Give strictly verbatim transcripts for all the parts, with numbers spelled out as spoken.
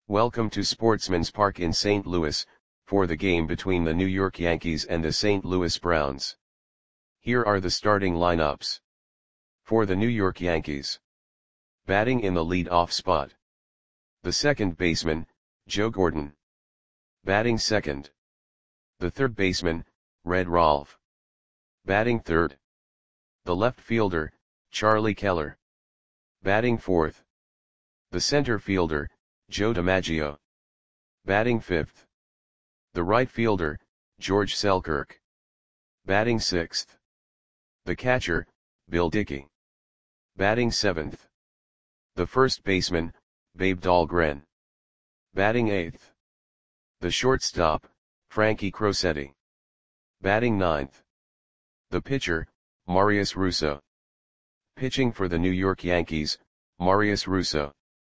Welcome to Sportsman's Park in Saint Louis, for the game between the New York Yankees and the Saint Louis Browns. Here are the starting lineups. For the New York Yankees. Batting in the lead-off spot. The second baseman, Joe Gordon. Batting second. The third baseman, Red Rolfe. Batting third. The left fielder, Charlie Keller. Batting fourth. The center fielder, Joe DiMaggio. Batting fifth. The right fielder, George Selkirk. Batting sixth. The catcher, Bill Dickey. Batting seventh. The first baseman, Babe Dahlgren. Batting eighth. The shortstop, Frankie Crosetti. Batting ninth. The pitcher, Marius Russo. Pitching for the New York Yankees, Marius Russo.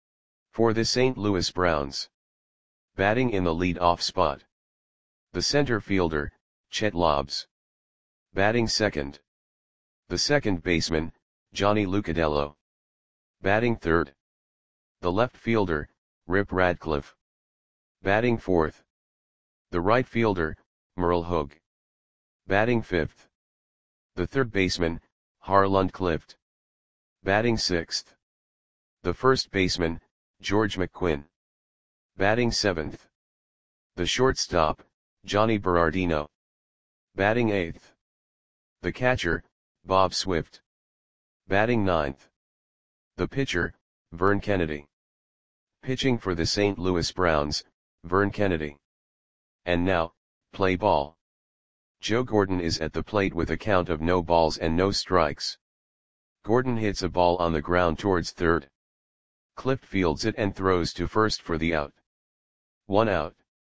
For the Saint Louis Browns. Batting in the lead-off spot. The center fielder, Chet Lobbs. Batting second. The second baseman, Johnny Lucchitello. Batting third. The left fielder, Rip Radcliffe. Batting fourth. The right fielder, Merle Hogue. Batting fifth. The third baseman, Harlan Clift. Batting sixth. The first baseman, George McQuinn. Batting seventh. The shortstop, Johnny Berardino. Batting eighth. The catcher, Bob Swift. Batting ninth. The pitcher, Vern Kennedy. Pitching for the Saint Louis Browns, Vern Kennedy. And now, play ball. Joe Gordon is at the plate with a count of no balls and no strikes. Gordon hits a ball on the ground towards third. Clift fields it and throws to first for the out. One out.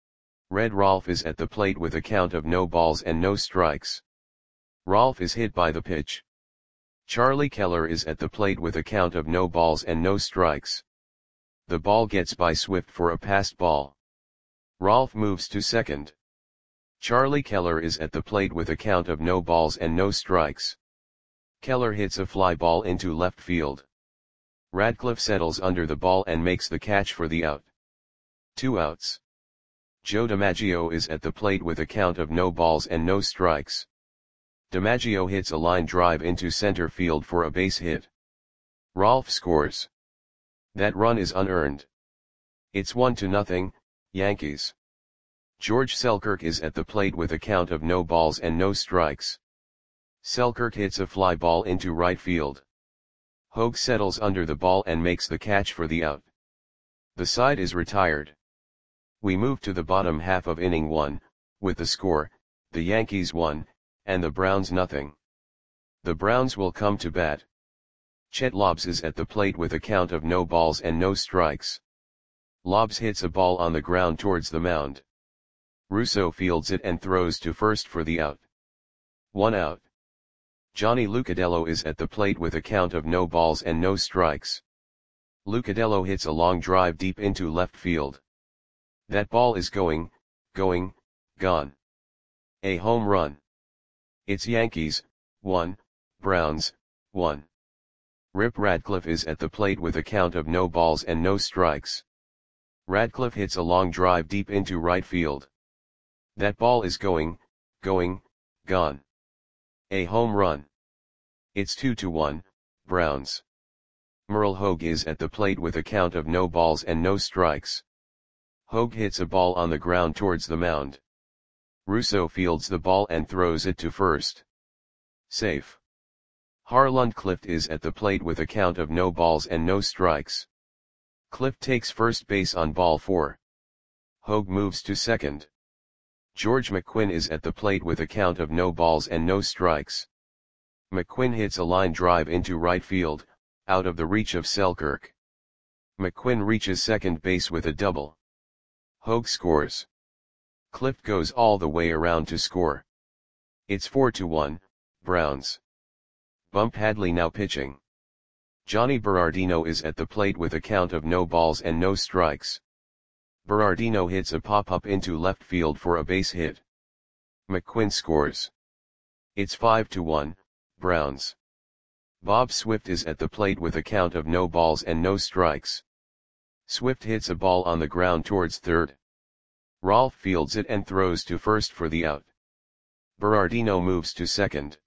Red Rolfe is at the plate with a count of no balls and no strikes. Rolfe is hit by the pitch. Charlie Keller is at the plate with a count of no balls and no strikes. The ball gets by Swift for a passed ball. Rolfe moves to second. Charlie Keller is at the plate with a count of no balls and no strikes. Keller hits a fly ball into left field. Radcliffe settles under the ball and makes the catch for the out. Two outs. Joe DiMaggio is at the plate with a count of no balls and no strikes. DiMaggio hits a line drive into center field for a base hit. Rolfe scores. That run is unearned. It's one to nothing, Yankees. George Selkirk is at the plate with a count of no balls and no strikes. Selkirk hits a fly ball into right field. Hogue settles under the ball and makes the catch for the out. The side is retired. We move to the bottom half of inning one, with the score, the Yankees one, and the Browns nothing. The Browns will come to bat. Chet Lobbs is at the plate with a count of no balls and no strikes. Lobbs hits a ball on the ground towards the mound. Russo fields it and throws to first for the out. One out. Johnny Lucchitello is at the plate with a count of no balls and no strikes. Lucchitello hits a long drive deep into left field. That ball is going, going, gone. A home run. It's Yankees, one, Browns, one. Rip Radcliffe is at the plate with a count of no balls and no strikes. Radcliffe hits a long drive deep into right field. That ball is going, going, gone. A home run. It's two to one, Browns. Merle Hogue is at the plate with a count of no balls and no strikes. Hogue hits a ball on the ground towards the mound. Russo fields the ball and throws it to first. Safe. Harlan Clift is at the plate with a count of no balls and no strikes. Clift takes first base on ball four. Hogue moves to second. George McQuinn is at the plate with a count of no balls and no strikes. McQuinn hits a line drive into right field, out of the reach of Selkirk. McQuinn reaches second base with a double. Hogue scores. Clift goes all the way around to score. It's four to one, Browns. Bump Hadley now pitching. Johnny Berardino is at the plate with a count of no balls and no strikes. Berardino hits a pop-up into left field for a base hit. McQuinn scores. It's five to one, Browns. Bob Swift is at the plate with a count of no balls and no strikes. Swift hits a ball on the ground towards third. Rolf fields it and throws to first for the out. Berardino moves to second.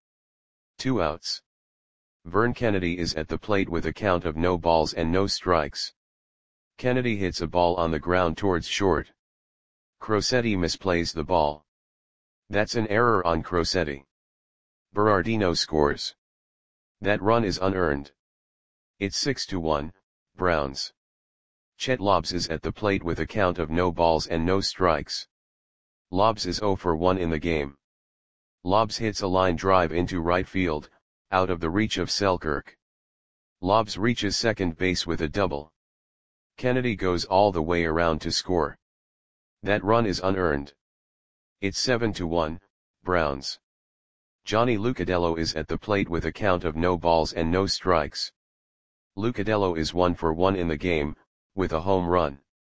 Two outs. Vern Kennedy is at the plate with a count of no balls and no strikes. Kennedy hits a ball on the ground towards short. Crosetti misplays the ball. That's an error on Crosetti. Berardino scores. That run is unearned. It's six to one, Browns. Chet Lobbs is at the plate with a count of no balls and no strikes. Lobbs is zero for one in the game. Lobbs hits a line drive into right field, out of the reach of Selkirk. Lobbs reaches second base with a double. Kennedy goes all the way around to score. That run is unearned. It's seven to one, Browns. Johnny Lucadelo is at the plate with a count of no balls and no strikes. Lucadelo is one for one in the game, with a home run.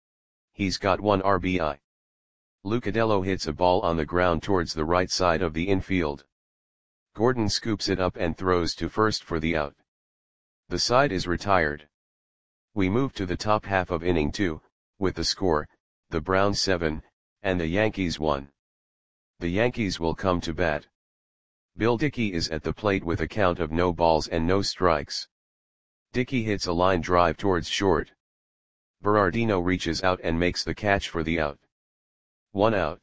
He's got one R B I. Lucadelo hits a ball on the ground towards the right side of the infield. Gordon scoops it up and throws to first for the out. The side is retired. We move to the top half of inning two, with the score, the Browns seven, and the Yankees one. The Yankees will come to bat. Bill Dickey is at the plate with a count of no balls and no strikes. Dickey hits a line drive towards short. Berardino reaches out and makes the catch for the out. One out.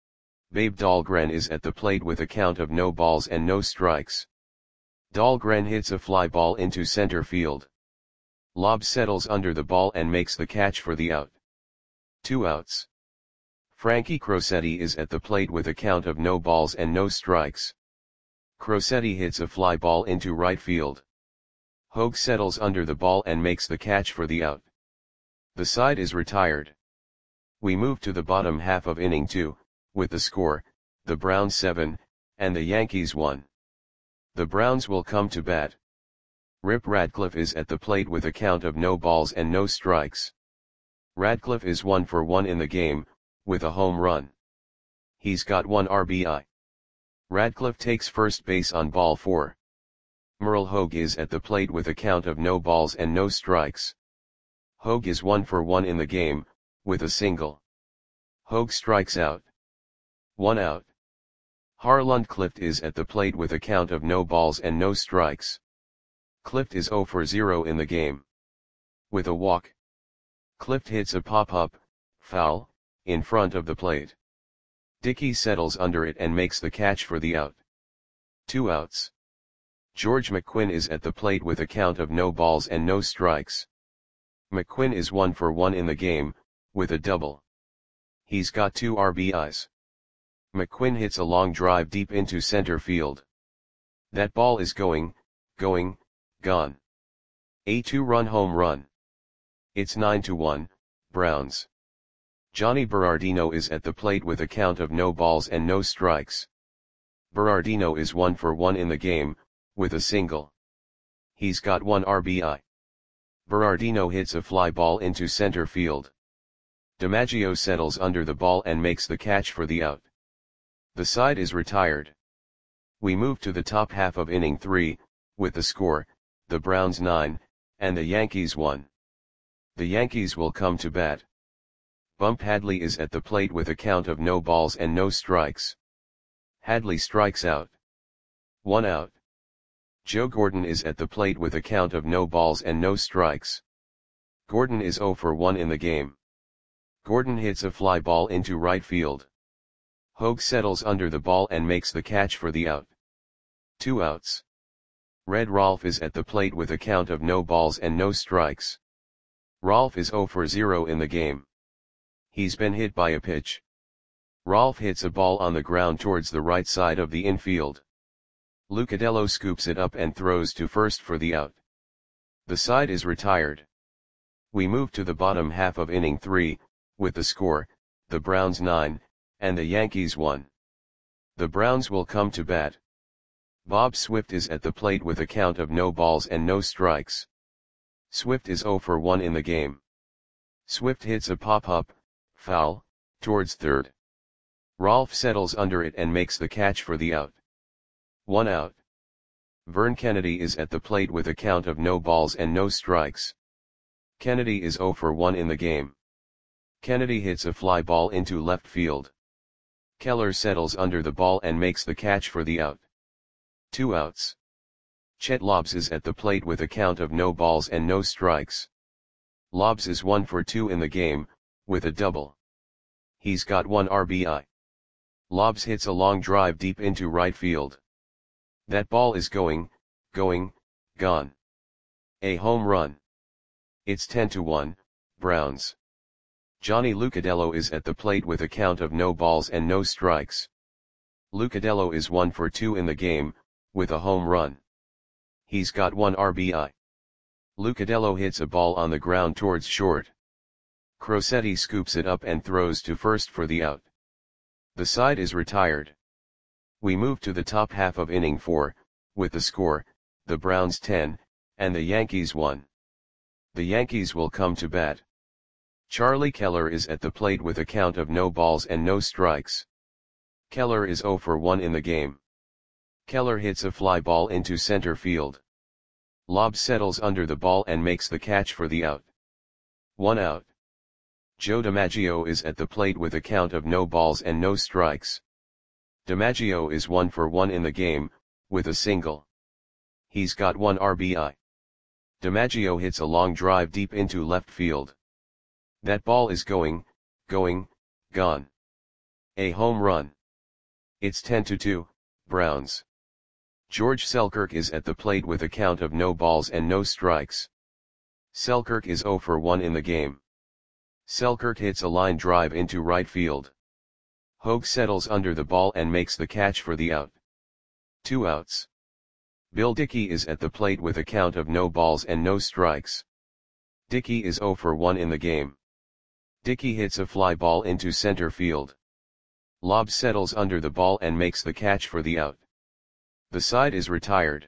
Babe Dahlgren is at the plate with a count of no balls and no strikes. Dahlgren hits a fly ball into center field. Lobbs settles under the ball and makes the catch for the out. Two outs. Frankie Crosetti is at the plate with a count of no balls and no strikes. Crosetti hits a fly ball into right field. Hogue settles under the ball and makes the catch for the out. The side is retired. We move to the bottom half of inning two, with the score, the Browns seven, and the Yankees one. The Browns will come to bat. Rip Radcliffe is at the plate with a count of no balls and no strikes. Radcliffe is one for one in the game, with a home run. He's got one R B I. Radcliffe takes first base on ball four. Merle Hogue is at the plate with a count of no balls and no strikes. Hogue is one for one in the game, with a single. Hogue strikes out. One out. Harland Clift is at the plate with a count of no balls and no strikes. Clift is zero for zero in the game. With a walk. Clift hits a pop-up, foul, in front of the plate. Dickey settles under it and makes the catch for the out. Two outs. George McQuinn is at the plate with a count of no balls and no strikes. McQuinn is one for one in the game, with a double. He's got two R B Is. McQuinn hits a long drive deep into center field. That ball is going, going, gone. A two-run home run. It's nine to one, Browns. Johnny Berardino is at the plate with a count of no balls and no strikes. Berardino is one for one in the game, with a single. He's got one R B I. Berardino hits a fly ball into center field. DiMaggio settles under the ball and makes the catch for the out. The side is retired. We move to the top half of inning three, with the score, the Browns nine, and the Yankees one. The Yankees will come to bat. Bump Hadley is at the plate with a count of no balls and no strikes. Hadley strikes out. One out. Joe Gordon is at the plate with a count of no balls and no strikes. Gordon is zero for one in the game. Gordon hits a fly ball into right field. Hogue settles under the ball and makes the catch for the out. Two outs. Red Rolf is at the plate with a count of no balls and no strikes. Rolf is zero for zero in the game. He's been hit by a pitch. Rolf hits a ball on the ground towards the right side of the infield. Lucadelo scoops it up and throws to first for the out. The side is retired. We move to the bottom half of inning three, with the score, the Browns nine, and the Yankees one. The Browns will come to bat. Bob Swift is at the plate with a count of no balls and no strikes. Swift is zero for one in the game. Swift hits a pop-up, foul, towards third. Rolf settles under it and makes the catch for the out. One out. Vern Kennedy is at the plate with a count of no balls and no strikes. Kennedy is zero for one in the game. Kennedy hits a fly ball into left field. Keller settles under the ball and makes the catch for the out. Two outs. Chet Lobbs is at the plate with a count of no balls and no strikes. Lobbs is one for two in the game, with a double. He's got one R B I. Lobbs hits a long drive deep into right field. That ball is going, going, gone. A home run. It's ten to one, Browns. Johnny Lucadelo is at the plate with a count of no balls and no strikes. Lucadelo is one for two in the game, with a home run. He's got one R B I. Lucadelo hits a ball on the ground towards short. Crosetti scoops it up and throws to first for the out. The side is retired. We move to the top half of inning four, with the score, the Browns ten, and the Yankees one. The Yankees will come to bat. Charlie Keller is at the plate with a count of no balls and no strikes. Keller is zero for one in the game. Keller hits a fly ball into center field. Lobbs settles under the ball and makes the catch for the out. One out. Joe DiMaggio is at the plate with a count of no balls and no strikes. DiMaggio is one for one in the game, with a single. He's got one R B I. DiMaggio hits a long drive deep into left field. That ball is going, going, gone. A home run. It's ten to two, Browns. George Selkirk is at the plate with a count of no balls and no strikes. Selkirk is zero for one in the game. Selkirk hits a line drive into right field. Hogue settles under the ball and makes the catch for the out. Two outs. Bill Dickey is at the plate with a count of no balls and no strikes. Dickey is zero for one in the game. Dickey hits a fly ball into center field. Lobbs settles under the ball and makes the catch for the out. The side is retired.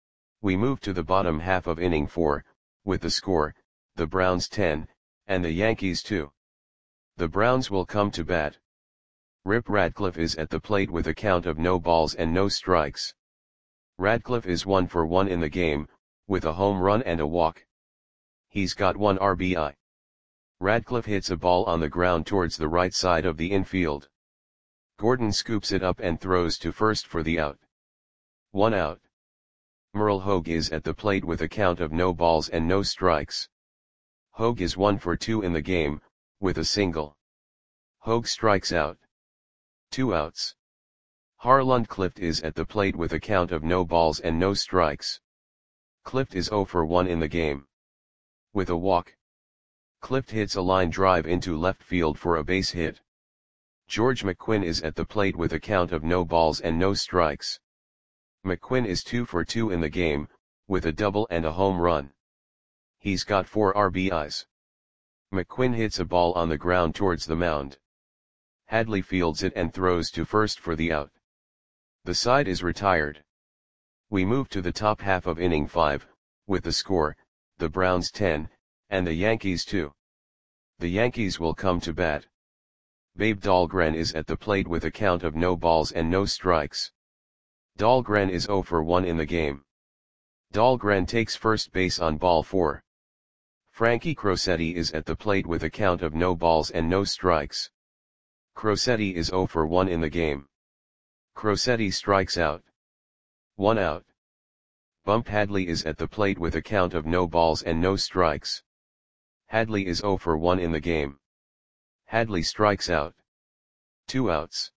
We move to the bottom half of inning four, with the score, the Browns ten, and the Yankees two. The Browns will come to bat. Rip Radcliffe is at the plate with a count of no balls and no strikes. Radcliffe is one for one in the game, with a home run and a walk. He's got one R B I. Radcliffe hits a ball on the ground towards the right side of the infield. Gordon scoops it up and throws to first for the out. One out. Merle Hogue is at the plate with a count of no balls and no strikes. Hogue is one for two in the game, with a single. Hogue strikes out. Two outs. Harland Clift is at the plate with a count of no balls and no strikes. Clift is zero for one in the game. With a walk. Clift hits a line drive into left field for a base hit. George McQuinn is at the plate with a count of no balls and no strikes. McQuinn is two for two in the game, with a double and a home run. He's got four R B Is. McQuinn hits a ball on the ground towards the mound. Hadley fields it and throws to first for the out. The side is retired. We move to the top half of inning five, with the score, the Browns ten, and the Yankees two. The Yankees will come to bat. Babe Dahlgren is at the plate with a count of no balls and no strikes. Dahlgren is zero for one in the game. Dahlgren takes first base on ball four. Frankie Crosetti is at the plate with a count of no balls and no strikes. Crosetti is zero for one in the game. Crosetti strikes out. One out. Bump Hadley is at the plate with a count of no balls and no strikes. Hadley is zero for one in the game. Hadley strikes out. Two outs.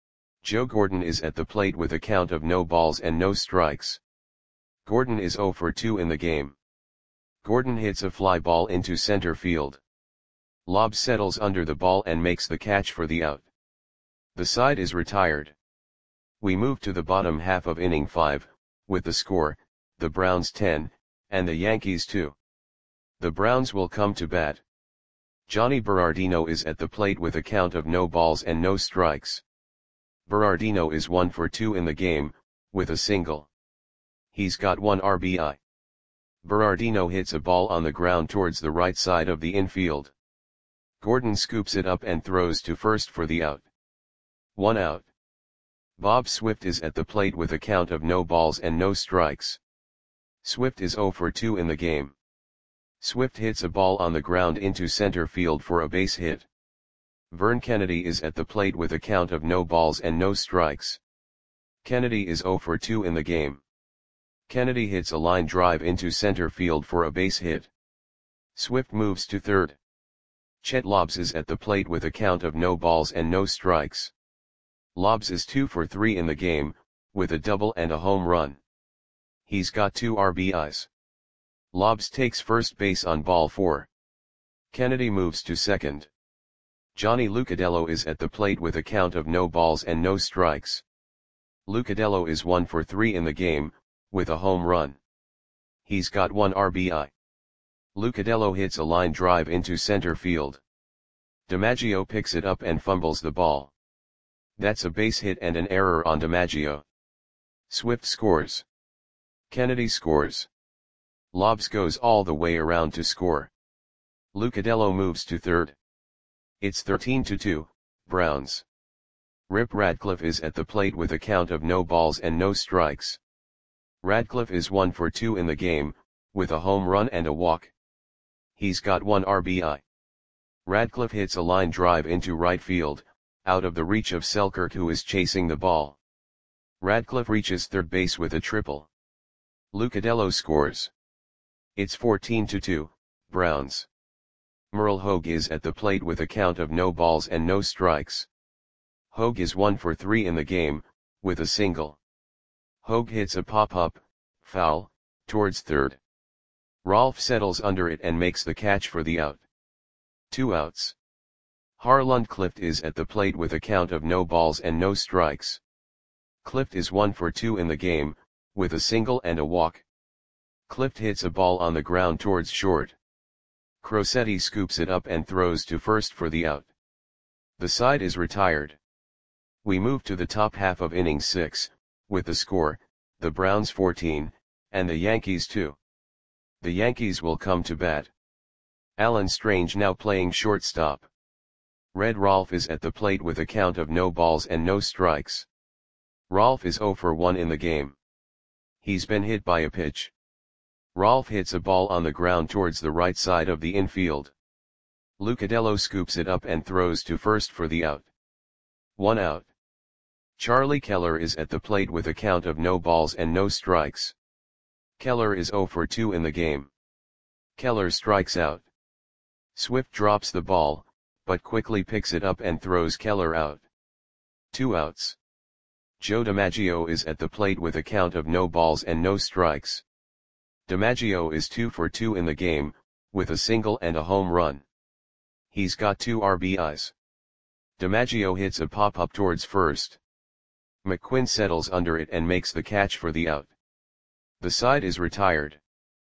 Joe Gordon is at the plate with a count of no balls and no strikes. Gordon is zero for two in the game. Gordon hits a fly ball into center field. Lobbs settles under the ball and makes the catch for the out. The side is retired. We move to the bottom half of inning five, with the score, the Browns ten, and the Yankees two. The Browns will come to bat. Johnny Berardino is at the plate with a count of no balls and no strikes. Berardino is one for two in the game, with a single. He's got one R B I. Berardino hits a ball on the ground towards the right side of the infield. Gordon scoops it up and throws to first for the out. One out. Bob Swift is at the plate with a count of no balls and no strikes. Swift is zero for two in the game. Swift hits a ball on the ground into center field for a base hit. Vern Kennedy is at the plate with a count of no balls and no strikes. Kennedy is zero for two in the game. Kennedy hits a line drive into center field for a base hit. Swift moves to third. Chet Lobbs is at the plate with a count of no balls and no strikes. Lobbs is two for three in the game, with a double and a home run. He's got two R B Is. Lobbs takes first base on ball four. Kennedy moves to second. Johnny Lucadillo is at the plate with a count of no balls and no strikes. Lucadillo is one for three in the game, with a home run. He's got one R B I. Lucadillo hits a line drive into center field. DiMaggio picks it up and fumbles the ball. That's a base hit and an error on DiMaggio. Swift scores. Kennedy scores. Lobbs goes all the way around to score. Lucadillo moves to third. It's thirteen to two, Browns. Rip Radcliffe is at the plate with a count of no balls and no strikes. Radcliffe is one for two in the game, with a home run and a walk. He's got one R B I. Radcliffe hits a line drive into right field, out of the reach of Selkirk, who is chasing the ball. Radcliffe reaches third base with a triple. Lucadillo scores. It's fourteen to two, Browns. Merle Hogue is at the plate with a count of no balls and no strikes. Hogue is one for three in the game, with a single. Hogue hits a pop-up, foul, towards third. Rolfe settles under it and makes the catch for the out. Two outs. Harland Clift is at the plate with a count of no balls and no strikes. Clift is one for two in the game, with a single and a walk. Clift hits a ball on the ground towards short. Crosetti scoops it up and throws to first for the out. The side is retired. We move to the top half of inning six, with the score, the Browns fourteen, and the Yankees two. The Yankees will come to bat. Alan Strange now playing shortstop. Red Rolfe is at the plate with a count of no balls and no strikes. Rolfe is zero for one in the game. He's been hit by a pitch. Rolfe hits a ball on the ground towards the right side of the infield. Lucadillo scoops it up and throws to first for the out. One out. Charlie Keller is at the plate with a count of no balls and no strikes. Keller is zero for two in the game. Keller strikes out. Swift drops the ball, but quickly picks it up and throws Keller out. Two outs. Joe DiMaggio is at the plate with a count of no balls and no strikes. DiMaggio is two for two in the game, with a single and a home run. He's got two R B Is. DiMaggio hits a pop-up towards first. McQuinn settles under it and makes the catch for the out. The side is retired.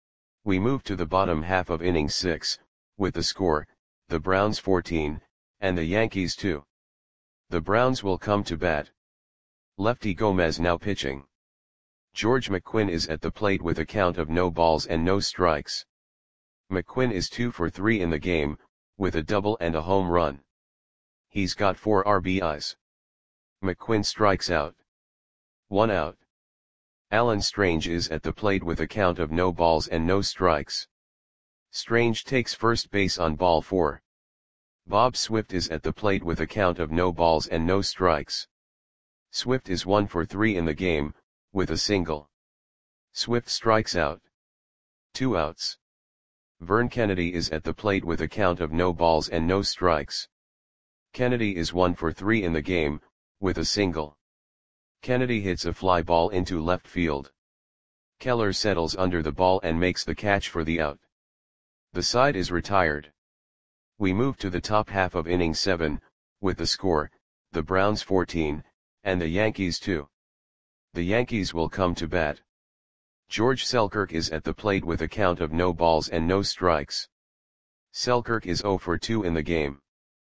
We move to the bottom half of inning six, with the score, the Browns fourteen, and the Yankees two. The Browns will come to bat. Lefty Gomez now pitching. George McQuinn is at the plate with a count of no balls and no strikes. McQuinn is two for three in the game, with a double and a home run. He's got four R B Is. McQuinn strikes out. One out. Alan Strange is at the plate with a count of no balls and no strikes. Strange takes first base on ball four. Bob Swift is at the plate with a count of no balls and no strikes. Swift is one for three in the game, with a single. Swift strikes out. Two outs. Vern Kennedy is at the plate with a count of no balls and no strikes. Kennedy is one for three in the game, with a single. Kennedy hits a fly ball into left field. Keller settles under the ball and makes the catch for the out. The side is retired. We move to the top half of inning seven, with the score, the Browns fourteen, and the Yankees two. The Yankees will come to bat. George Selkirk is at the plate with a count of no balls and no strikes. Selkirk is zero for two in the game.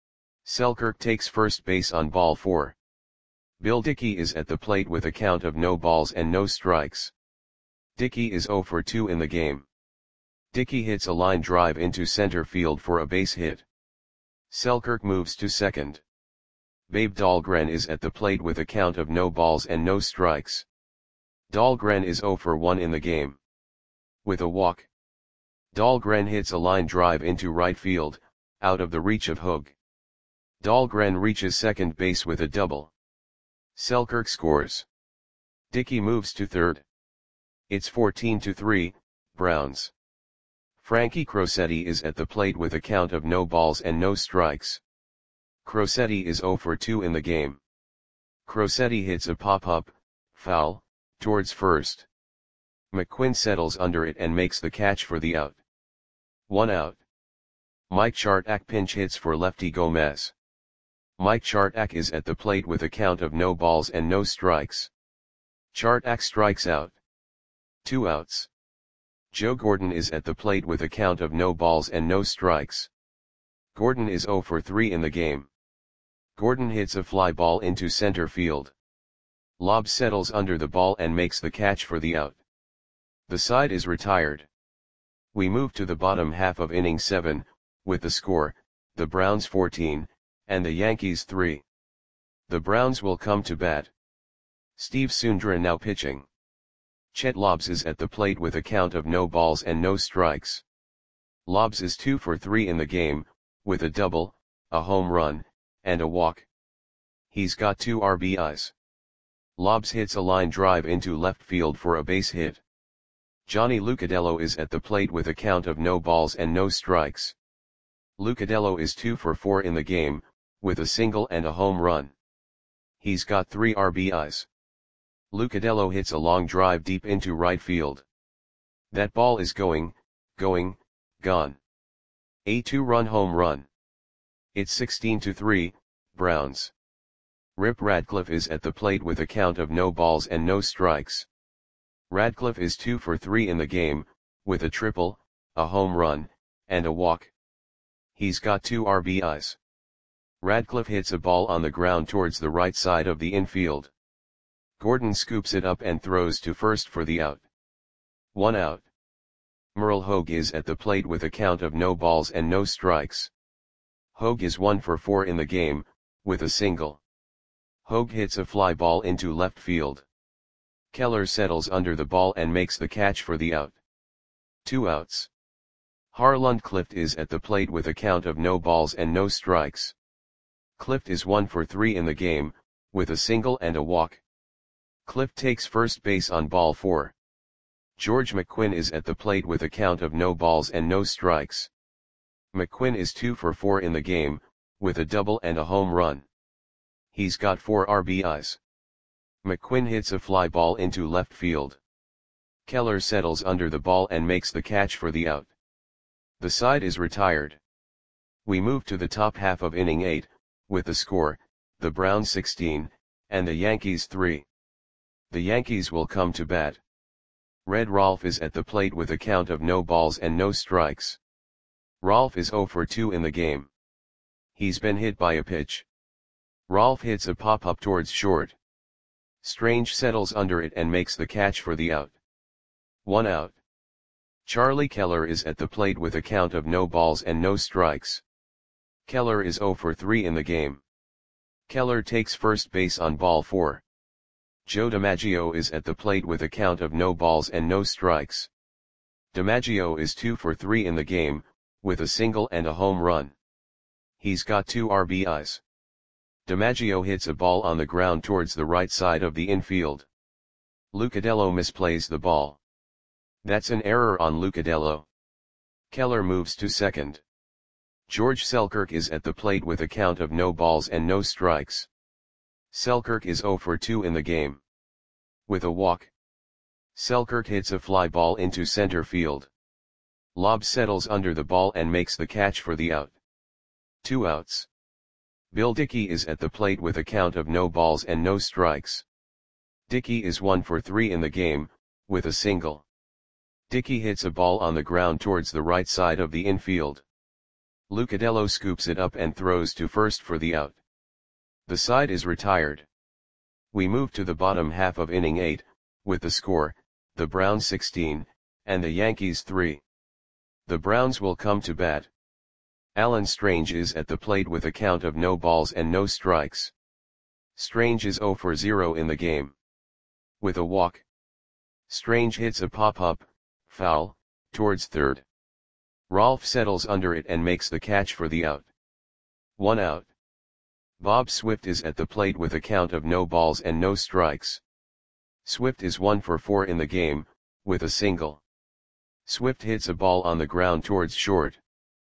Selkirk takes first base on ball four. Bill Dickey is at the plate with a count of no balls and no strikes. Dickey is zero for two in the game. Dickey hits a line drive into center field for a base hit. Selkirk moves to second. Babe Dahlgren is at the plate with a count of no balls and no strikes. Dahlgren is zero for one in the game. With a walk. Dahlgren hits a line drive into right field, out of the reach of Hogue. Dahlgren reaches second base with a double. Selkirk scores. Dickey moves to third. It's fourteen to three, Browns. Frankie Crosetti is at the plate with a count of no balls and no strikes. Crosetti is zero for two in the game. Crosetti hits a pop-up, foul, towards first. McQuinn settles under it and makes the catch for the out. One out. Mike Chartak pinch hits for lefty Gomez. Mike Chartak is at the plate with a count of no balls and no strikes. Chartak strikes out. Two outs. Joe Gordon is at the plate with a count of no balls and no strikes. Gordon is zero for three in the game. Gordon hits a fly ball into center field. Lobb settles under the ball and makes the catch for the out. The side is retired. We move to the bottom half of inning seven, with the score, the Browns fourteen, and the Yankees three. The Browns will come to bat. Steve Sundra now pitching. Chet Lobbs is at the plate with a count of no balls and no strikes. Lobbs is two for three in the game, with a double, a home run, and a walk. He's got two R B Is. Lobbs hits a line drive into left field for a base hit. Johnny Lucadillo is at the plate with a count of no balls and no strikes. Lucadillo is two for four in the game, with a single and a home run. He's got three R B Is. Lucadillo hits a long drive deep into right field. That ball is going, going, gone. A two-run home run. It's sixteen to three, Browns. Rip Radcliffe is at the plate with a count of no balls and no strikes. Radcliffe is two for three in the game, with a triple, a home run, and a walk. He's got two R B Is. Radcliffe hits a ball on the ground towards the right side of the infield. Gordon scoops it up and throws to first for the out. One out. Merle Hogue is at the plate with a count of no balls and no strikes. Hogue is one for four in the game, with a single. Hogue hits a fly ball into left field. Keller settles under the ball and makes the catch for the out. Two outs. Harland Clift is at the plate with a count of no balls and no strikes. Clift is one for three in the game, with a single and a walk. Clift takes first base on ball four. George McQuinn is at the plate with a count of no balls and no strikes. McQuinn is two for four in the game, with a double and a home run. He's got four R B Is. McQuinn hits a fly ball into left field. Keller settles under the ball and makes the catch for the out. The side is retired. We move to the top half of inning eight, with the score, the Browns sixteen, and the Yankees three. The Yankees will come to bat. Red Rolfe is at the plate with a count of no balls and no strikes. Rolfe is zero for two in the game. He's been hit by a pitch. Rolfe hits a pop-up towards short. Strange settles under it and makes the catch for the out. One out. Charlie Keller is at the plate with a count of no balls and no strikes. Keller is zero for three in the game. Keller takes first base on ball four. Joe DiMaggio is at the plate with a count of no balls and no strikes. DiMaggio is two for three in the game, with a single and a home run. He's got two R B Is. DiMaggio hits a ball on the ground towards the right side of the infield. Lucadillo misplays the ball. That's an error on Lucadillo. Keller moves to second. George Selkirk is at the plate with a count of no balls and no strikes. Selkirk is zero for two in the game. With a walk. Selkirk hits a fly ball into center field. Lobb settles under the ball and makes the catch for the out. Two outs. Bill Dickey is at the plate with a count of no balls and no strikes. Dickey is one for three in the game, with a single. Dickey hits a ball on the ground towards the right side of the infield. Lucadillo scoops it up and throws to first for the out. The side is retired. We move to the bottom half of inning eight, with the score, the Browns sixteen, and the Yankees three. The Browns will come to bat. Alan Strange is at the plate with a count of no balls and no strikes. Strange is zero for zero in the game. With a walk. Strange hits a pop-up, foul, towards third. Rolf settles under it and makes the catch for the out. One out. Bob Swift is at the plate with a count of no balls and no strikes. Swift is one for four in the game, with a single. Swift hits a ball on the ground towards short.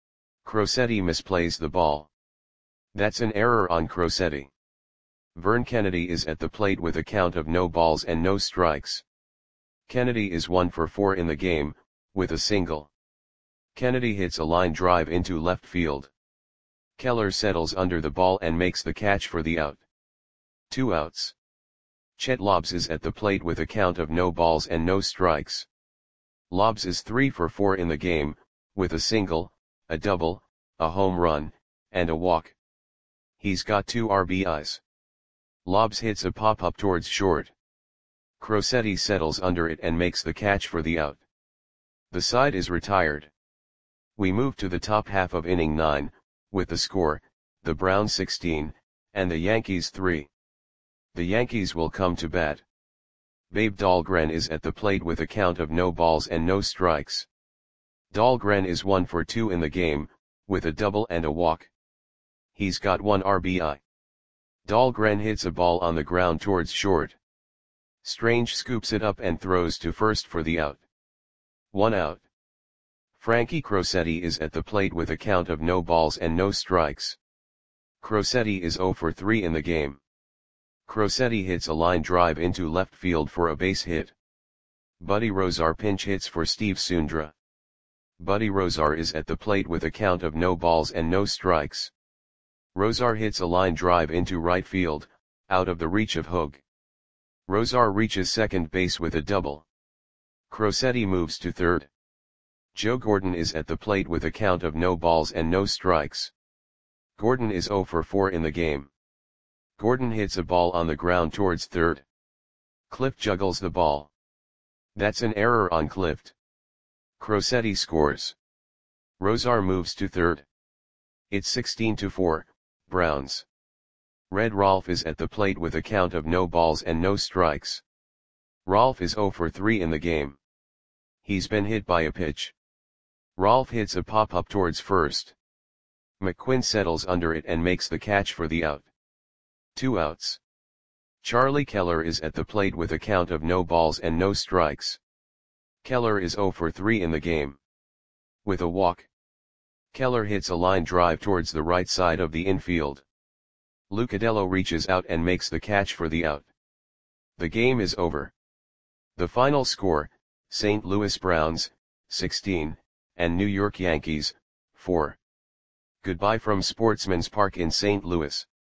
Crosetti misplays the ball. That's an error on Crosetti. Vern Kennedy is at the plate with a count of no balls and no strikes. Kennedy is one for four in the game, with a single. Kennedy hits a line drive into left field. Keller settles under the ball and makes the catch for the out. Two outs. Chet Lobbs is at the plate with a count of no balls and no strikes. Lobbs is three for four in the game, with a single, a double, a home run, and a walk. He's got two R B Is. Lobbs hits a pop-up towards short. Crosetti settles under it and makes the catch for the out. The side is retired. We move to the top half of inning nine, with the score, the Browns sixteen, and the Yankees three. The Yankees will come to bat. Babe Dahlgren is at the plate with a count of no balls and no strikes. Dahlgren is one for two in the game, with a double and a walk. He's got one R B I. Dahlgren hits a ball on the ground towards short. Strange scoops it up and throws to first for the out. One out. Frankie Crosetti is at the plate with a count of no balls and no strikes. Crosetti is zero for three in the game. Crosetti hits a line drive into left field for a base hit. Buddy Rozar pinch hits for Steve Sundra. Buddy Rozar is at the plate with a count of no balls and no strikes. Rozar hits a line drive into right field, out of the reach of Hogue. Rozar reaches second base with a double. Crosetti moves to third. Joe Gordon is at the plate with a count of no balls and no strikes. Gordon is zero for four in the game. Gordon hits a ball on the ground towards third. Clift juggles the ball. That's an error on Clift. Crosetti scores. Rozar moves to third. It's sixteen to four, Browns. Red Rolf is at the plate with a count of no balls and no strikes. Rolf is zero for three in the game. He's been hit by a pitch. Rolf hits a pop-up towards first. McQuinn settles under it and makes the catch for the out. Two outs. Charlie Keller is at the plate with a count of no balls and no strikes. Keller is zero for three in the game. With a walk. Keller hits a line drive towards the right side of the infield. Lucadillo reaches out and makes the catch for the out. The game is over. The final score, Saint Louis Browns, sixteen, and New York Yankees, four. Goodbye from Sportsman's Park in Saint Louis.